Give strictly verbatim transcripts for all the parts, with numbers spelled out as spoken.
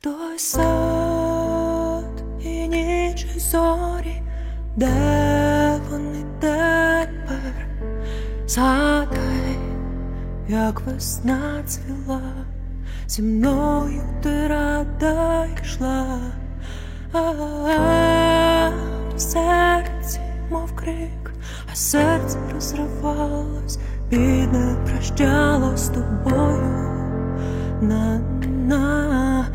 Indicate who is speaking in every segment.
Speaker 1: той сад і ніч і зорі, де вони тепер? Згадай, як весна цвіла, зі мною ти рада йшла, а в серці мов крик, а серце розривалось, бідне прощалось з тобою на на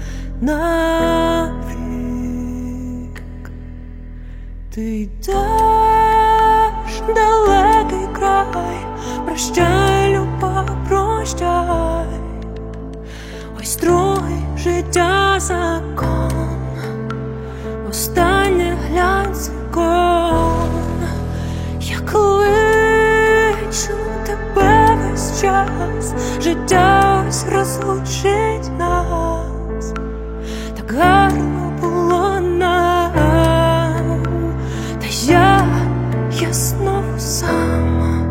Speaker 1: навік. Ти йдеш в далекий край, прощай, люба, прощай. Ось другий життя закон, останнє глянь закон. Я кличу тебе весь час, життя ось розлучить нас. Так гарно було нам, та я, я знову сама.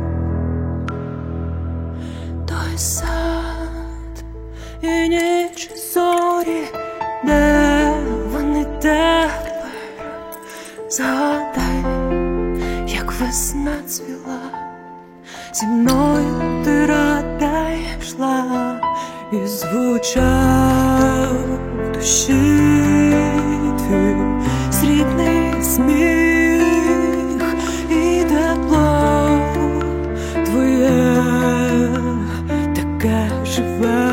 Speaker 1: Той сад і ніч і зорі, де вони тепер? Згадай, як весна цвіла, зі мною ти рада йшла, і звучав в душі твій срібний сміх, і тепло твоє таке живе.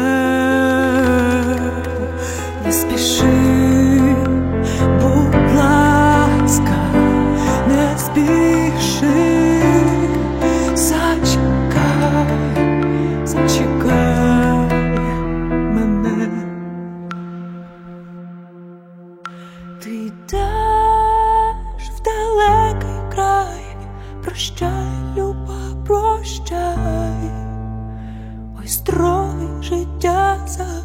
Speaker 1: Не спіши, будь ласка, не спіши, зачекай, зачекай мене. Ти йдеш в далекий край, прощай, люба, прощай. Ось другий життя за